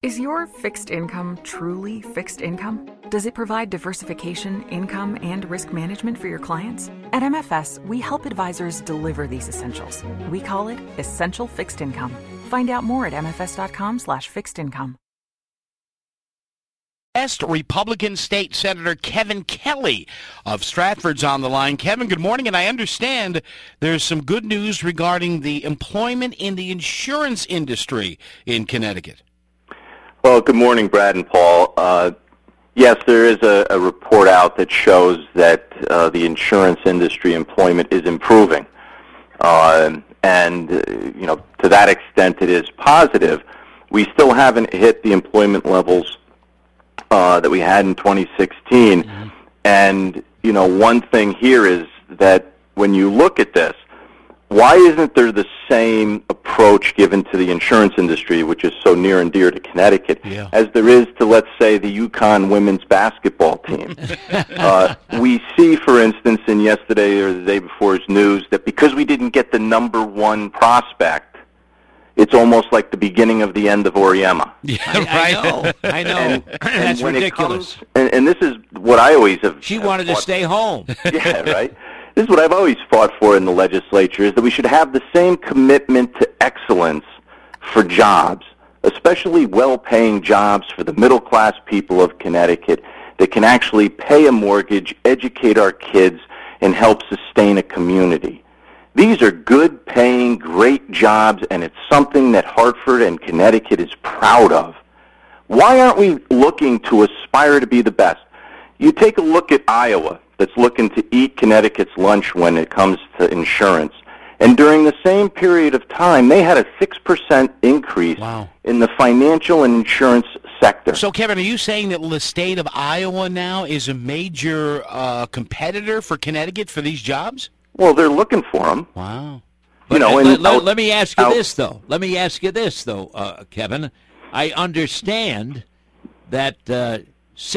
Is your fixed income truly fixed income? Does it provide diversification, income, and risk management for your clients? At MFS, we help advisors deliver these essentials. We call it Essential Fixed Income. Find out more at mfs.com/fixed income. Republican State Senator Kevin Kelly of Stratford's on the line. Kevin, good morning, and I understand there's some good news regarding the employment in the insurance industry in Connecticut. Well, good morning, Brad and Paul. Yes, there is a report out that shows that the insurance industry employment is improving. To that extent, it is positive. We still haven't hit the employment levels that we had in 2016. Mm-hmm. And, one thing here is that when you look at this, why isn't there the same approach given to the insurance industry, which is so near and dear to Connecticut, as there is to, let's say, the UConn women's basketball team? We see, for instance, in yesterday or the day before's news that because we didn't get the number one prospect, it's almost like the beginning of the end of Oriema. Yeah, right. I know. And that's when ridiculous. And this is what I always have. She wanted to stay home. Yeah, right. This is what I've always fought for in the legislature, is that we should have the same commitment to excellence for jobs, especially well-paying jobs for the middle-class people of Connecticut that can actually pay a mortgage, educate our kids, and help sustain a community. These are good-paying, great jobs, and it's something that Hartford and Connecticut is proud of. Why aren't we looking to aspire to be the best? You take a look at Iowa, that's looking to eat Connecticut's lunch when it comes to insurance. And during the same period of time, they had a 6% increase in the financial and insurance sector. So, Kevin, are you saying that the state of Iowa now is a major competitor for Connecticut for these jobs? Well, they're looking for them. Wow. Let me ask you this, though. Kevin. I understand that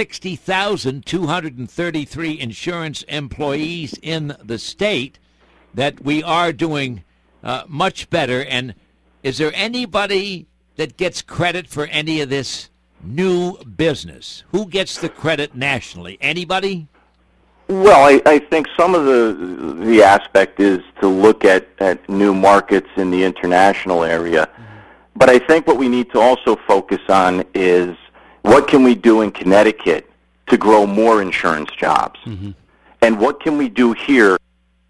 60,233 insurance employees in the state, that we are doing much better. And is there anybody that gets credit for any of this new business? Who gets the credit nationally? Anybody? Well, I think some of the aspect is to look at new markets in the international area. Mm-hmm. But I think what we need to also focus on is what can we do in Connecticut to grow more insurance jobs? Mm-hmm. And what can we do here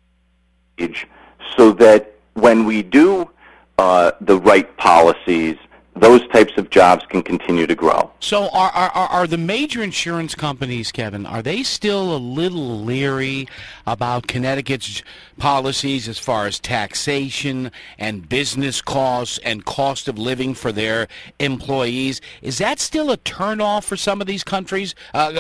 so that when we do the right policies, those types of jobs can continue to grow? So are the major insurance companies, Kevin, are they still a little leery about Connecticut's policies as far as taxation and business costs and cost of living for their employees? Is that still a turnoff for some of these companies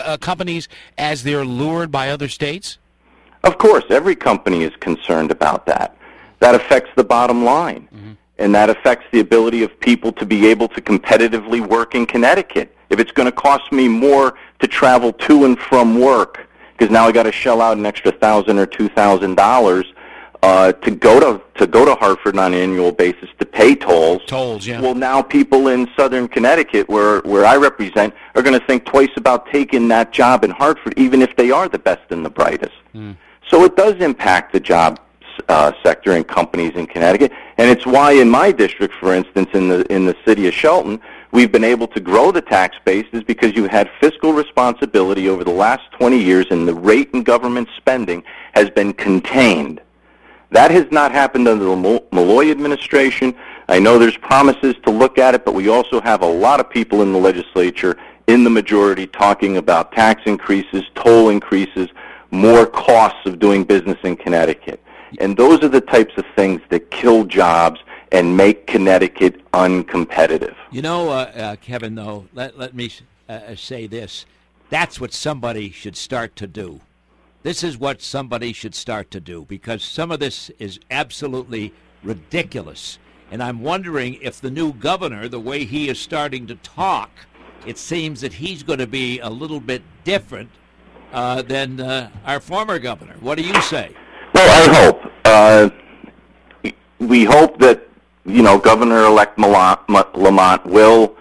as they're lured by other states? Of course, every company is concerned about that. That affects the bottom line. Mm-hmm. And that affects the ability of people to be able to competitively work in Connecticut. If it's going to cost me more to travel to and from work, because now I got to shell out an extra $1,000 or $2,000 to go to Hartford on an annual basis to pay tolls. Yeah. Well, now people in southern Connecticut, where I represent, are going to think twice about taking that job in Hartford, even if they are the best and the brightest. Mm. So it does impact the job sector and companies in Connecticut, and it's why in my district, for instance, in the city of Shelton, we've been able to grow the tax base, is because you had fiscal responsibility over the last 20 years, and the rate in government spending has been contained. That has not happened under the Malloy administration. I know there's promises to look at it, but we also have a lot of people in the legislature, in the majority, talking about tax increases, toll increases, more costs of doing business in Connecticut. And those are the types of things that kill jobs and make Connecticut uncompetitive. Kevin, though, let me say this. That's what somebody should start to do. This is what somebody should start to do, because some of this is absolutely ridiculous. And I'm wondering if the new governor, the way he is starting to talk, it seems that he's going to be a little bit different than our former governor. What do you say? Well, I hope. We hope that, Governor-elect Lamont will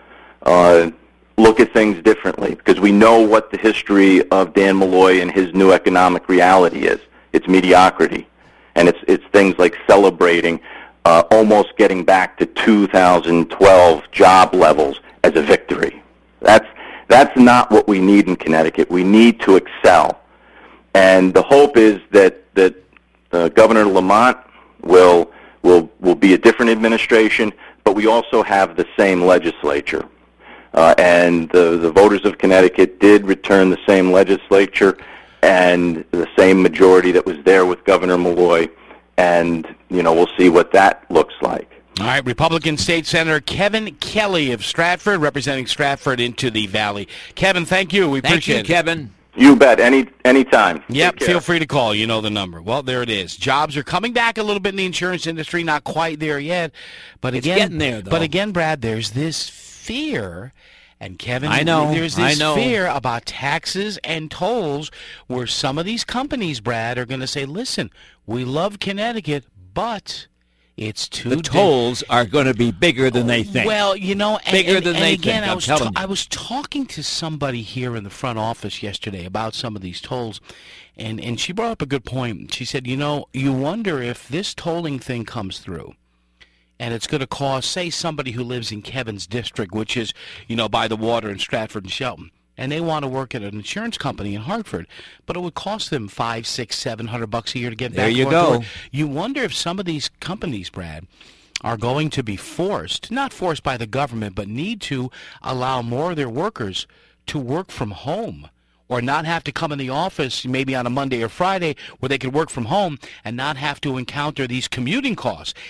look at things differently, because we know what the history of Dan Malloy and his new economic reality is. It's mediocrity, and it's things like celebrating almost getting back to 2012 job levels as a victory. That's not what we need in Connecticut. We need to excel, and the hope is that Governor Lamont will be a different administration, but we also have the same legislature. And the voters of Connecticut did return the same legislature and the same majority that was there with Governor Malloy. And, we'll see what that looks like. All right, Republican State Senator Kevin Kelly of Stratford, representing Stratford into the Valley. Kevin, thank you. We appreciate it. Thank you, Kevin. You bet. Anytime. Yep, feel free to call. You know the number. Well, there it is. Jobs are coming back a little bit in the insurance industry, not quite there yet. But It's again, getting there, though. But again, Brad, there's this fear, and Kevin, I know, there's this I know. fear about taxes and tolls where some of these companies, Brad, are going to say, listen, we love Connecticut, but it's too The tolls are going to be bigger than they think. Well, Bigger than they again, think, I'm telling you. I was talking to somebody here in the front office yesterday about some of these tolls, and she brought up a good point. She said, you wonder if this tolling thing comes through, and it's going to cost, say, somebody who lives in Kevin's district, which is, by the water in Stratford and Shelton, and they want to work at an insurance company in Hartford, but it would cost them $500, $600, $700 a year to get back. There you to go. work. You wonder if some of these companies, Brad, are going to be forced, not forced by the government, but need to allow more of their workers to work from home, or not have to come in the office maybe on a Monday or Friday where they could work from home and not have to encounter these commuting costs.